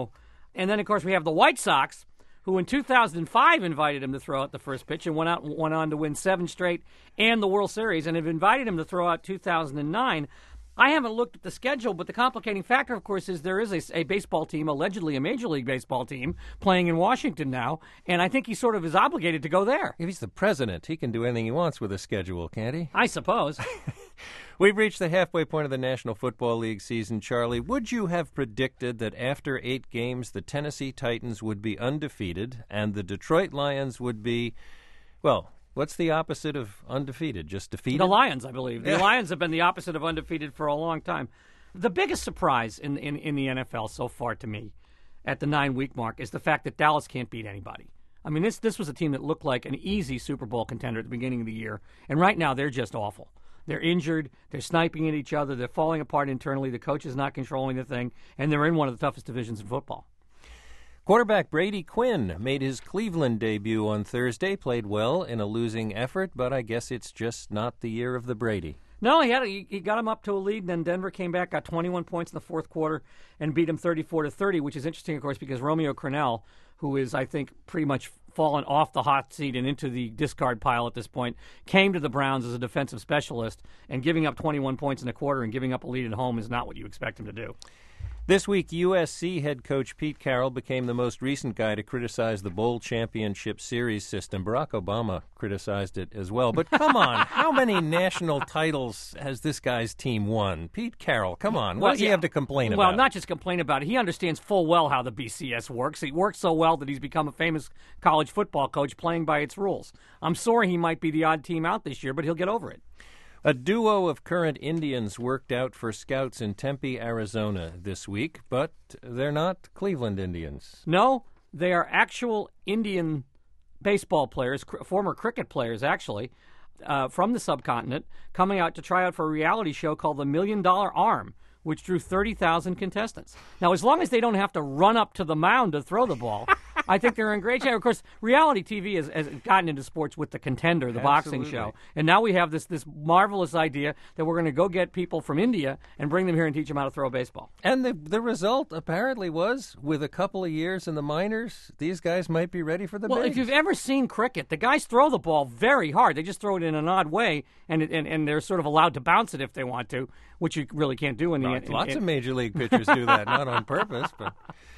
Speaker 21: And then, of course, we have the White Sox, who in two thousand five invited him to throw out the first pitch and went out and went on to win seven straight and the World Series, and have invited him to throw out two thousand nine. I haven't looked at the schedule, but the complicating factor, of course, is there is a, a baseball team, allegedly a Major League Baseball team, playing in Washington now, and I think he sort of is obligated to go there.
Speaker 1: If he's the president, he can do anything he wants with a schedule, can't he?
Speaker 21: I suppose.
Speaker 1: We've reached the halfway point of the National Football League season, Charlie. Would you have predicted that after eight games, the Tennessee Titans would be undefeated and the Detroit Lions would be, well, what's the opposite of undefeated? Just defeated?
Speaker 21: The Lions, I believe. The
Speaker 1: Yeah.
Speaker 21: Lions have been the opposite of undefeated for a long time. The biggest surprise in, in, in the N F L so far to me at the nine-week mark is the fact that Dallas can't beat anybody. I mean, this this was a team that looked like an easy Super Bowl contender at the beginning of the year, and right now they're just awful. They're injured, they're sniping at each other, they're falling apart internally, the coach is not controlling the thing, and they're in one of the toughest divisions in football.
Speaker 1: Quarterback Brady Quinn made his Cleveland debut on Thursday, played well in a losing effort, but I guess it's just not the year of the Brady.
Speaker 21: No, he had a, he, he got him up to a lead, and then Denver came back, got twenty-one points in the fourth quarter, and beat him thirty-four to thirty, which is interesting, of course, because Romeo Crennel, who is, I think, pretty much fallen off the hot seat and into the discard pile at this point, came to the Browns as a defensive specialist, and giving up twenty-one points in a quarter and giving up a lead at home is not what you expect him to do.
Speaker 1: This week, U S C head coach Pete Carroll became the most recent guy to criticize the Bowl Championship Series system. Barack Obama criticized it as well. But come on, how many national titles has this guy's team won? Pete Carroll, come on. What
Speaker 21: Well,
Speaker 1: does he
Speaker 21: yeah.
Speaker 1: have to complain
Speaker 21: Well,
Speaker 1: about?
Speaker 21: not just complain about it. He understands full well how the B C S works. He works so well that he's become a famous college football coach playing by its rules. I'm sorry he might be the odd team out this year, but he'll get over it.
Speaker 1: A duo of current Indians worked out for scouts in Tempe, Arizona this week, but they're not Cleveland Indians.
Speaker 21: No, they are actual Indian baseball players, cr- former cricket players, actually, uh, from the subcontinent, coming out to try out for a reality show called The Million Dollar Arm, which drew thirty thousand contestants. Now, as long as they don't have to run up to the mound to throw the ball, I think they're in great shape. Of course, reality T V has, has gotten into sports with The Contender, the boxing
Speaker 1: Absolutely.
Speaker 21: show. And now we have this, this marvelous idea that we're going to go get people from India and bring them here and teach them how to throw a baseball.
Speaker 1: And the the result apparently was, with a couple of years in the minors, these guys might be ready for the
Speaker 21: Well,
Speaker 1: bigs.
Speaker 21: if you've ever seen cricket, the guys throw the ball very hard. They just throw it in an odd way, and it, and, and they're sort of allowed to bounce it if they want to, which you really can't do in the
Speaker 1: Right,
Speaker 21: in-
Speaker 1: Lots
Speaker 21: in-
Speaker 1: of major league pitchers do that, not on purpose. But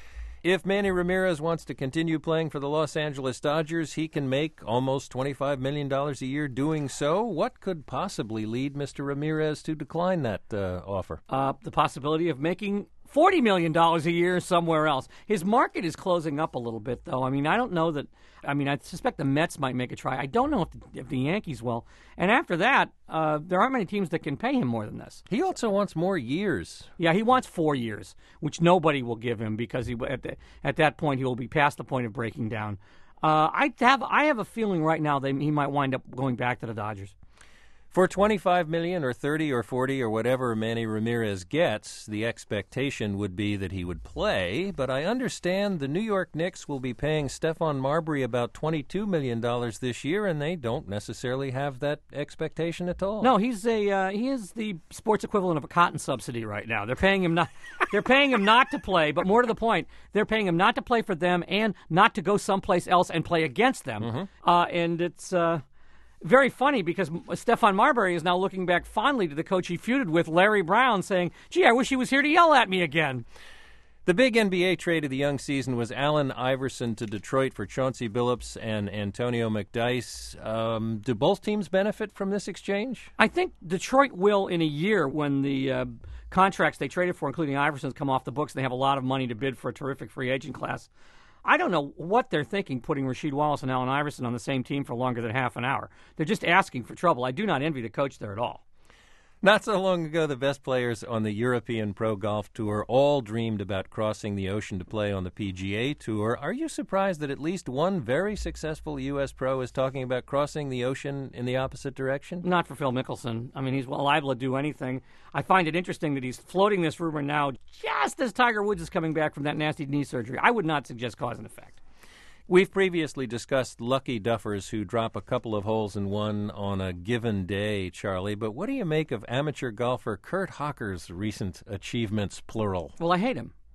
Speaker 1: if Manny Ramirez wants to continue playing for the Los Angeles Dodgers, he can make almost twenty-five million dollars a year doing so. What could possibly lead Mister Ramirez to decline that uh, offer?
Speaker 21: Uh, the possibility of making forty million dollars a year somewhere else. His market is closing up a little bit, though. I mean, I don't know that. I mean, I suspect the Mets might make a try. I don't know if the, if the Yankees will. And after that, uh, there aren't many teams that can pay him more than this.
Speaker 1: He also wants more years.
Speaker 21: Yeah, he wants four years, which nobody will give him because he at, the, at that point he will be past the point of breaking down. Uh, I have I have a feeling right now that he might wind up going back to the Dodgers.
Speaker 1: For twenty-five million dollars or thirty or forty or whatever Manny Ramirez gets, the expectation would be that he would play, but I understand the New York Knicks will be paying Stephon Marbury about twenty-two million dollars this year, and they don't necessarily have that expectation at all.
Speaker 21: No, he's a uh, he is the sports equivalent of a cotton subsidy right now. They're paying him not they're paying him not to play, but more to the point, they're paying him not to play for them and not to go someplace else and play against them.
Speaker 1: Mm-hmm.
Speaker 21: Uh, and it's uh, very funny because Stephon Marbury is now looking back fondly to the coach he feuded with, Larry Brown, saying, gee, I wish he was here to yell at me again.
Speaker 1: The big N B A trade of the young season was Allen Iverson to Detroit for Chauncey Billups and Antonio McDyess. Um, do both teams benefit from this exchange?
Speaker 21: I think Detroit will in a year when the uh, contracts they traded for, including Iverson's, come off the books. They have a lot of money to bid for a terrific free agent class. I don't know what they're thinking, putting Rasheed Wallace and Allen Iverson on the same team for longer than half an hour. They're just asking for trouble. I do not envy the coach there at all.
Speaker 1: Not so long ago, the best players on the European Pro Golf Tour all dreamed about crossing the ocean to play on the P G A Tour. Are you surprised that at least one very successful U S pro is talking about crossing the ocean in the opposite direction?
Speaker 21: Not for Phil Mickelson. I mean, he's well liable to do anything. I find it interesting that he's floating this rumor now just as Tiger Woods is coming back from that nasty knee surgery. I would not suggest cause and effect.
Speaker 1: We've previously discussed lucky duffers who drop a couple of holes in one on a given day, Charlie, but what do you make of amateur golfer Kurt Hocker's recent achievements, plural?
Speaker 21: Well, I hate him.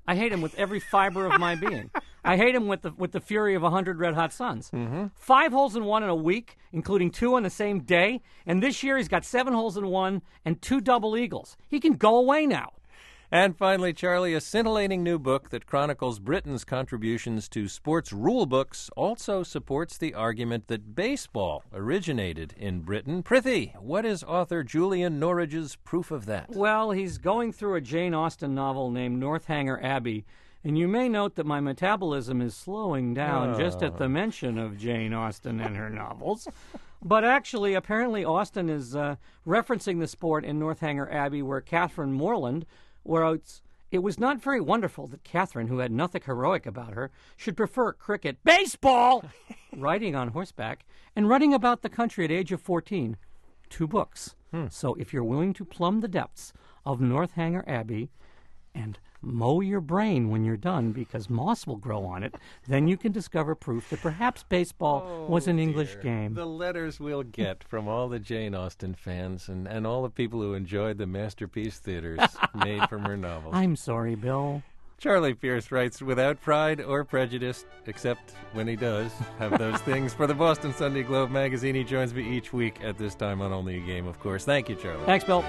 Speaker 21: I hate him with every fiber of my being. I hate him with the with the fury of a hundred red hot suns.
Speaker 1: Mm-hmm.
Speaker 21: Five holes in one in a week, including two on the same day. And this year he's got seven holes in one and two double eagles. He can go away now.
Speaker 1: And finally, Charlie, a scintillating new book that chronicles Britain's contributions to sports rule books also supports the argument that baseball originated in Britain. Prithi, what is author Julian Norridge's proof of that?
Speaker 21: Well, he's going through a Jane Austen novel named Northanger Abbey, and you may note that my metabolism is slowing down
Speaker 1: Oh.
Speaker 21: just at the mention of Jane Austen and her novels. But actually, apparently, Austen is uh, referencing the sport in Northanger Abbey, where Catherine Morland, where it's, it was not very wonderful that Catherine, who had nothing heroic about her, should prefer cricket, baseball, riding on horseback, and running about the country at age of fourteen. Two books.
Speaker 1: Hmm.
Speaker 21: So if you're willing to plumb the depths of Northanger Abbey and mow your brain when you're done because moss will grow on it, then you can discover proof that perhaps baseball
Speaker 1: Oh,
Speaker 21: was an English
Speaker 1: dear.
Speaker 21: game.
Speaker 1: The letters we'll get from all the Jane Austen fans and, and all the people who enjoyed the masterpiece theaters made from her novels.
Speaker 21: I'm sorry, Bill.
Speaker 1: Charlie Pierce writes without pride or prejudice, except when he does have those things. For the Boston Sunday Globe magazine, he joins me each week at this time on Only a Game, of course. Thank you, Charlie.
Speaker 21: Thanks, Bill.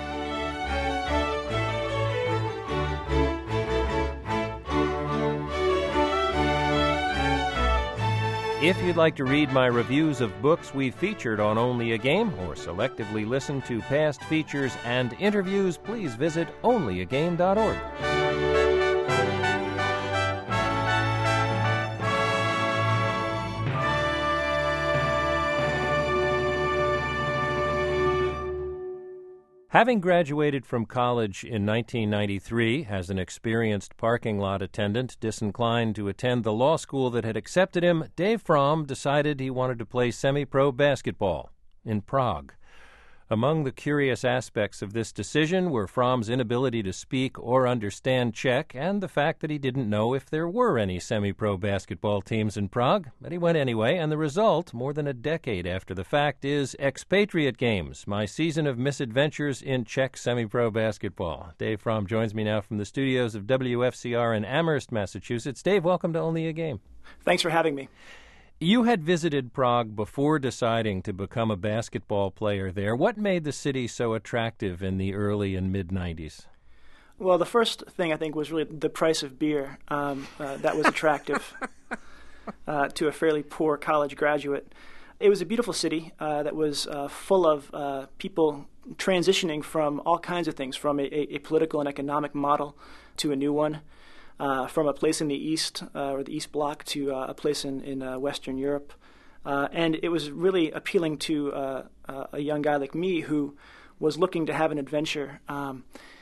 Speaker 1: If you'd like to read my reviews of books we've featured on Only a Game or selectively listen to past features and interviews, please visit only a game dot org. Having graduated from college in nineteen ninety-three as an experienced parking lot attendant disinclined to attend the law school that had accepted him, Dave Fromm decided he wanted to play semi-pro basketball in Prague. Among the curious aspects of this decision were Fromm's inability to speak or understand Czech and the fact that he didn't know if there were any semi-pro basketball teams in Prague. But he went anyway, and the result, more than a decade after the fact, is Expatriate Games, my season of misadventures in Czech semi-pro basketball. Dave Fromm joins me now from the studios of W F C R in Amherst, Massachusetts. Dave, welcome to Only a Game.
Speaker 3: Thanks for having me.
Speaker 1: You had visited Prague before deciding to become a basketball player there. What made the city so attractive in the early and mid-nineties?
Speaker 3: Well, the first thing I think was really the price of beer. Um, uh, that was attractive uh, to a fairly poor college graduate. It was a beautiful city uh, that was uh, full of uh, people transitioning from all kinds of things, from a, a political and economic model to a new one. Uh, from a place in the East, uh, or the East Bloc, to uh, a place in, in uh, Western Europe. Uh, and it was really appealing to uh, uh, a young guy like me who was looking to have an adventure um,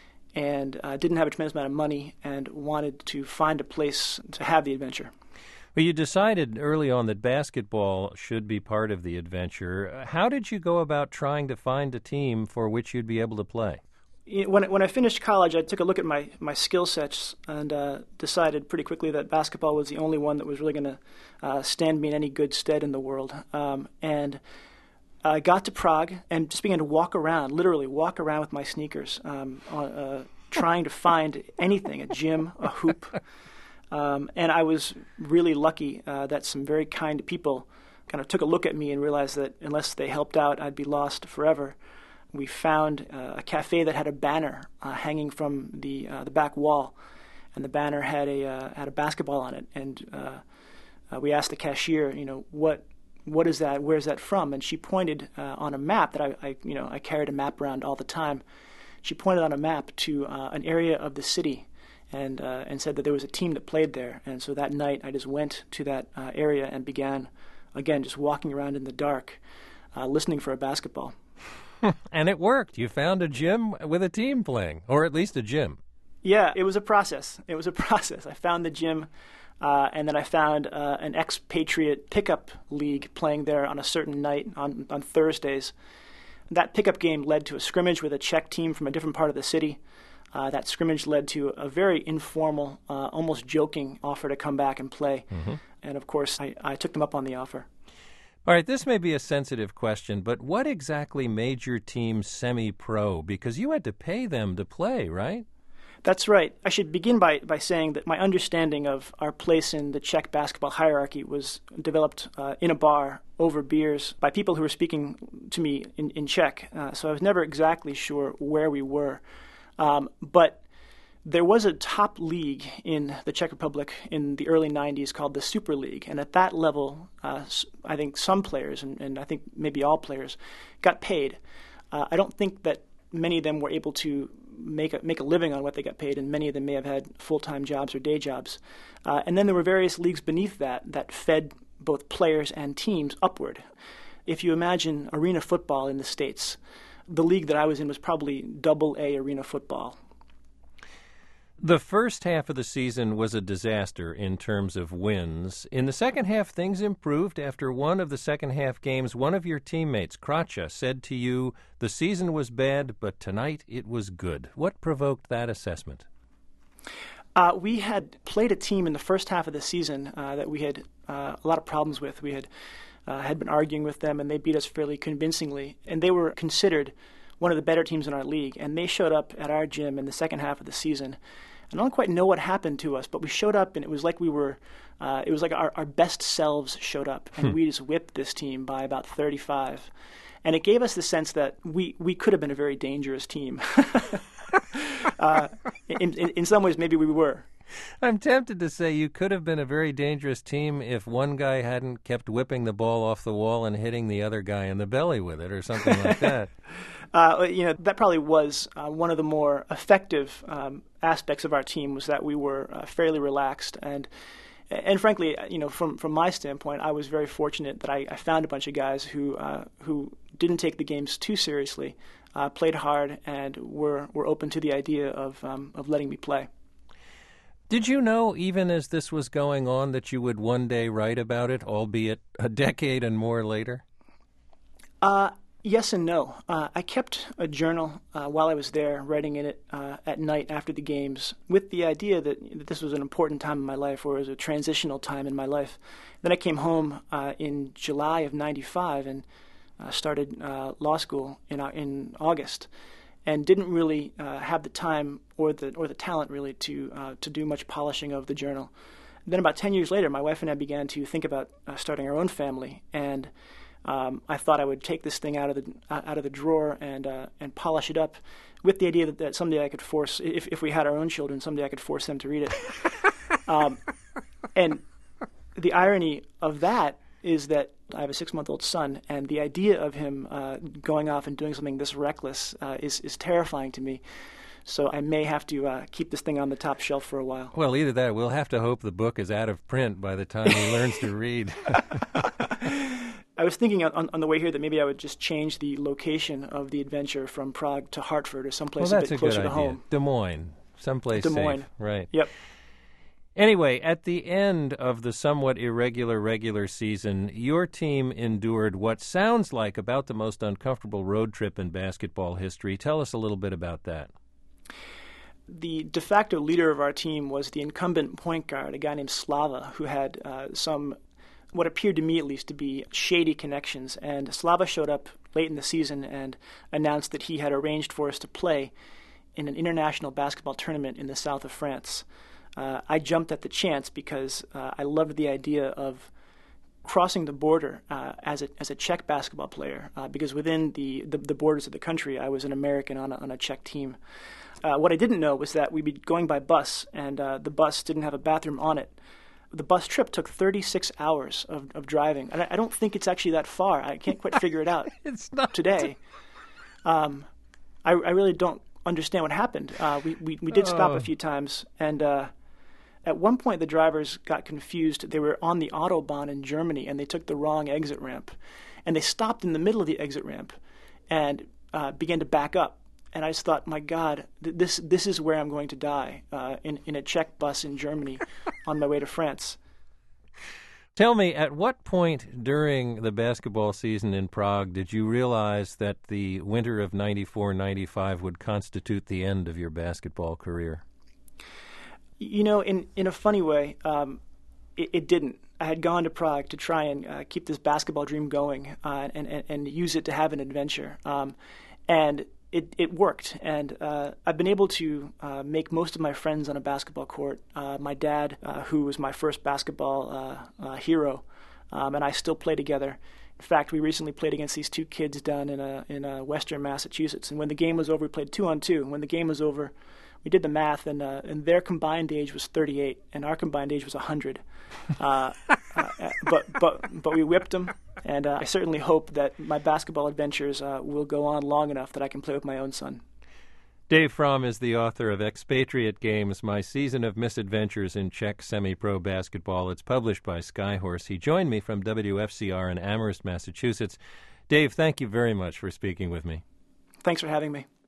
Speaker 3: and uh, didn't have a tremendous amount of money and wanted to find a place to have the adventure.
Speaker 1: Well, you decided early on that basketball should be part of the adventure. How did you go about trying to find a team for which you'd be able to play?
Speaker 3: When when I finished college, I took a look at my, my skill sets and uh, decided pretty quickly that basketball was the only one that was really going to uh, stand me in any good stead in the world. Um, and I got to Prague and just began to walk around, literally walk around with my sneakers, um, on, uh, trying to find anything, a gym, a hoop. Um, and I was really lucky uh, that some very kind people kind of took a look at me and realized that unless they helped out, I'd be lost forever. We found uh, a cafe that had a banner uh, hanging from the uh, the back wall, and the banner had a uh, had a basketball on it. And uh, uh, we asked the cashier, you know, what what is that? Where's that from? And she pointed uh, on a map that I, I, you know, I carried a map around all the time. She pointed on a map to uh, an area of the city, and uh, and said that there was a team that played there. And so that night, I just went to that uh, area and began, again, just walking around in the dark, uh, listening for a basketball.
Speaker 1: And it worked. You found a gym with a team playing, or at least a gym.
Speaker 3: Yeah, it was a process. It was a process. I found the gym, uh, and then I found uh, an expatriate pickup league playing there on a certain night on, on Thursdays. That pickup game led to a scrimmage with a Czech team from a different part of the city. Uh, that scrimmage led to a very informal, uh, almost joking offer to come back and play. Mm-hmm. And, of course, I, I took them up on the offer.
Speaker 1: All right, this may be a sensitive question, but what exactly made your team semi-pro? Because you had to pay them to play, right?
Speaker 3: That's right. I should begin by, by saying that my understanding of our place in the Czech basketball hierarchy was developed uh, in a bar over beers by people who were speaking to me in, in Czech. Uh, so I was never exactly sure where we were. Um, but there was a top league in the Czech Republic in the early nineties called the Super League. And at that level, uh, I think some players, and, and I think maybe all players, got paid. Uh, I don't think that many of them were able to make a, make a living on what they got paid, and many of them may have had full-time jobs or day jobs. Uh, and then there were various leagues beneath that that fed both players and teams upward. If you imagine arena football in the States, the league that I was in was probably double A arena football.
Speaker 1: The first half of the season was a disaster in terms of wins. In the second half, things improved. After one of the second half games, one of your teammates, Kracha, said to you, the season was bad, but tonight it was good. What provoked that assessment?
Speaker 3: Uh, we had played a team in the first half of the season uh, that we had uh, a lot of problems with. We had uh, had been arguing with them, and they beat us fairly convincingly. And they were considered one of the better teams in our league, and they showed up at our gym in the second half of the season. I don't quite know what happened to us, but we showed up, and it was like we were, uh, it was like our, our best selves showed up, and hmm. we just whipped this team by about thirty-five. And it gave us the sense that we, we could have been a very dangerous team. uh, in, in, in some ways, maybe we were.
Speaker 1: I'm tempted to say you could have been a very dangerous team if one guy hadn't kept whipping the ball off the wall and hitting the other guy in the belly with it or something like that.
Speaker 3: Uh, you know, that probably was uh, one of the more effective um, aspects of our team, was that we were uh, fairly relaxed. And and frankly, you know, from, from my standpoint, I was very fortunate that I, I found a bunch of guys who uh, who didn't take the games too seriously, uh, played hard, and were, were open to the idea of um, of letting me play.
Speaker 1: Did you know, even as this was going on, that you would one day write about it, albeit a decade and more later?
Speaker 3: Uh, yes and no. Uh, I kept a journal uh, while I was there, writing in it uh, at night after the games, with the idea that, that this was an important time in my life, or it was a transitional time in my life. Then I came home uh, in July of ninety-five and uh, started uh, law school in uh, in August, and didn't really uh, have the time or the or the talent really to uh, to do much polishing of the journal. Then about ten years later, my wife and I began to think about uh, starting our own family, and um, I thought I would take this thing out of the uh, out of the drawer and uh, and polish it up, with the idea that, that someday I could force, if if we had our own children, someday I could force them to read it. um, and the irony of that is that I have a six-month-old son, and the idea of him uh, going off and doing something this reckless uh, is, is terrifying to me. So I may have to uh, keep this thing on the top shelf for a while.
Speaker 1: Well, either that, we'll have to hope the book is out of print by the time he learns to read.
Speaker 3: I was thinking on, on the way here that maybe I would just change the location of the adventure from Prague to Hartford, or someplace
Speaker 1: well,
Speaker 3: a bit closer
Speaker 1: a
Speaker 3: to home.
Speaker 1: Des Moines, someplace
Speaker 3: Des Moines.
Speaker 1: safe. Right.
Speaker 3: Yep.
Speaker 1: Anyway, at the end of the somewhat irregular regular season, your team endured what sounds like about the most uncomfortable road trip in basketball history. Tell us a little bit about that.
Speaker 3: The de facto leader of our team was the incumbent point guard, a guy named Slava, who had uh, some, what appeared to me at least, to be shady connections. And Slava showed up late in the season and announced that he had arranged for us to play in an international basketball tournament in the south of France. Uh, I jumped at the chance because uh, I loved the idea of crossing the border uh, as a as a Czech basketball player, uh, because within the, the, the borders of the country, I was an American on a, on a Czech team. Uh, what I didn't know was that we'd be going by bus, and uh, the bus didn't have a bathroom on it. The bus trip took thirty-six hours of, of driving, and I, I don't think it's actually that far. I can't quite figure it out
Speaker 1: it's not
Speaker 3: today. Um, I, I really don't understand what happened. Uh, we, we, we did stop
Speaker 1: Oh.
Speaker 3: a few times, and uh, at one point the drivers got confused. They were on the Autobahn in Germany, and they took the wrong exit ramp. And they stopped in the middle of the exit ramp and uh, began to back up. And I just thought, my God, th- this this is where I'm going to die, uh, in, in a Czech bus in Germany on my way to France.
Speaker 1: Tell me, at what point during the basketball season in Prague did you realize that the winter of ninety-four ninety-five would constitute the end of your basketball career?
Speaker 3: You know, in, in a funny way, um, it, it didn't. I had gone to Prague to try and uh, keep this basketball dream going uh, and, and, and use it to have an adventure. Um, and it, it worked. And uh, I've been able to uh, make most of my friends on a basketball court. Uh, my dad, uh, who was my first basketball uh, uh, hero, um, and I still play together. In fact, we recently played against these two kids down in a, in a Western Massachusetts. And when the game was over, we played two on two. And when the game was over, we did the math, and, uh, and their combined age was thirty-eight, and our combined age was one hundred. Uh, uh, but but but we whipped them, and uh, I certainly hope that my basketball adventures uh, will go on long enough that I can play with my own son.
Speaker 1: Dave Fromm is the author of Expatriate Games, My Season of Misadventures in Czech Semi-Pro Basketball. It's published by Skyhorse. He joined me from W F C R in Amherst, Massachusetts. Dave, thank you very much for speaking with me.
Speaker 3: Thanks for having me.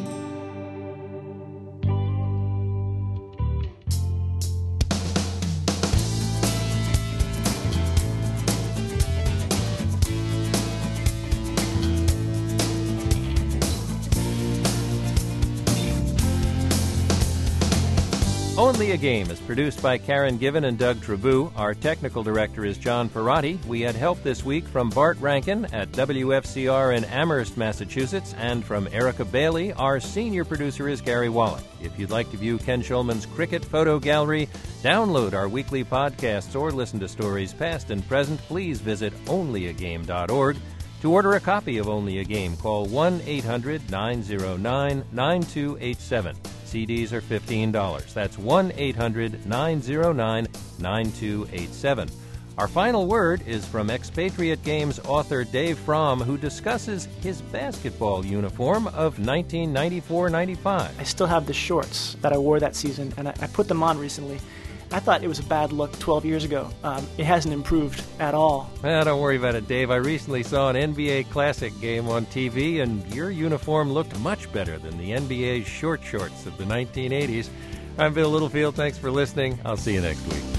Speaker 1: Only a Game is produced by Karen Given and Doug Trabou. Our technical director is John Perotti. We had help this week from Bart Rankin at W F C R in Amherst, Massachusetts, and from Erica Bailey. Our senior producer is Gary Wallach. If you'd like to view Ken Schulman's cricket photo gallery, download our weekly podcasts, or listen to stories past and present, please visit only a game dot org. To order a copy of Only a Game, call one eight hundred nine oh nine nine two eight seven. C Ds are fifteen dollars. That's one eight hundred nine oh nine nine two eight seven. Our final word is from Expatriate Games author Dave Fromm, who discusses his basketball uniform of nineteen ninety-four ninety-five.
Speaker 3: I still have the shorts that I wore that season, and I, I put them on recently. I thought it was a bad look twelve years ago. Um, it hasn't improved at all.
Speaker 1: Ah, don't worry about it, Dave. I recently saw an N B A Classic game on T V, and your uniform looked much better than the N B A's short shorts of the nineteen eighties. I'm Bill Littlefield. Thanks for listening. I'll see you next week.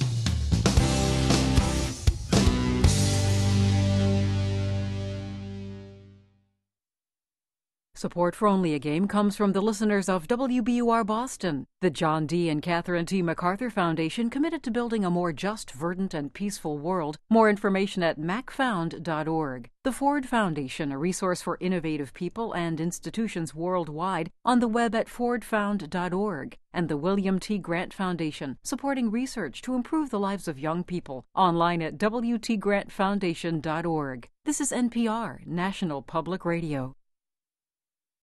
Speaker 16: Support for Only a Game comes from the listeners of W B U R Boston, the John D. and Catherine T. MacArthur Foundation, committed to building a more just, verdant, and peaceful world. More information at mac found dot org. The Ford Foundation, a resource for innovative people and institutions worldwide, on the web at ford found dot org. And the William T. Grant Foundation, supporting research to improve the lives of young people, online at w t grant foundation dot org. This is N P R, National Public Radio.